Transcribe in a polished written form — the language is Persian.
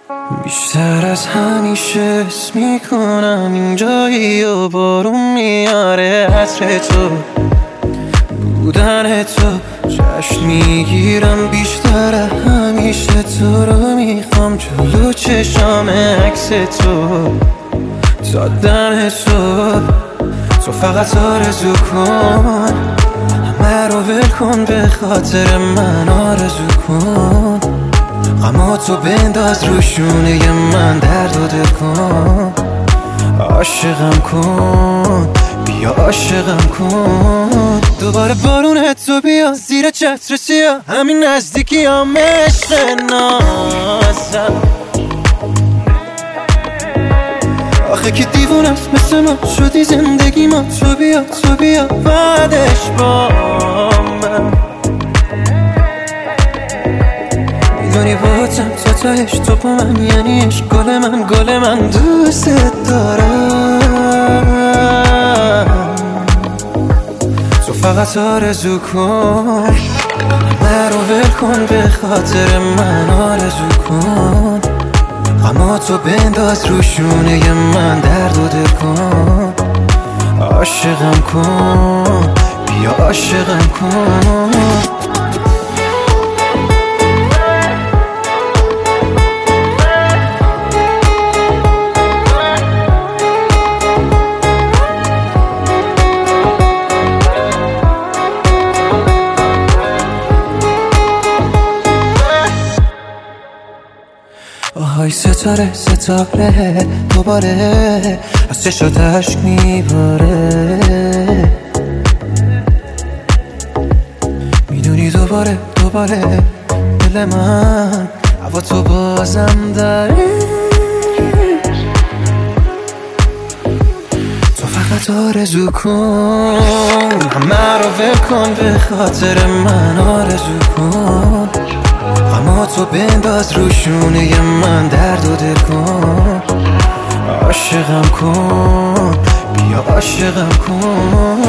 بیشتر از همیشه حس میکنم اینجایی و بارون میاره عطر تو بودن تو جشن میگیرم بیشتر همیشه تو رو میخوام جلو چشام عکس تو تا دم تو فقط آرزو کن همه رو ول کن به خاطر من آرزو کن غماتو بنداز رو شونه من درد و دل کن عاشقم کن بیا عاشقم کن دوباره بارون تو بیا زیر چتر سیاه همین نزدیکی هم عشق نازم آخه که دیوونست مثل ما شدی زندگی ما تو بیا بعدش با من میدونی باتم تا تهش تو با من یعنی عشق گل من دوست دارم تو فقط آرزو کن همه رو ول کن به خاطر من آرزو کن غماتو بنداز رو شونه من درد و دل کن عاشقم کن بیا عاشقم کن آهای ستاره دوباره از چشات عشق میباره میدونی دوباره دل من هوا تو بازم داره تو فقط آرزو کن همه رو ول کن به خاطر من آرزو کن غماتو بنداز رو شونه من درد و دل کن عاشقم کن بیا عاشقم کن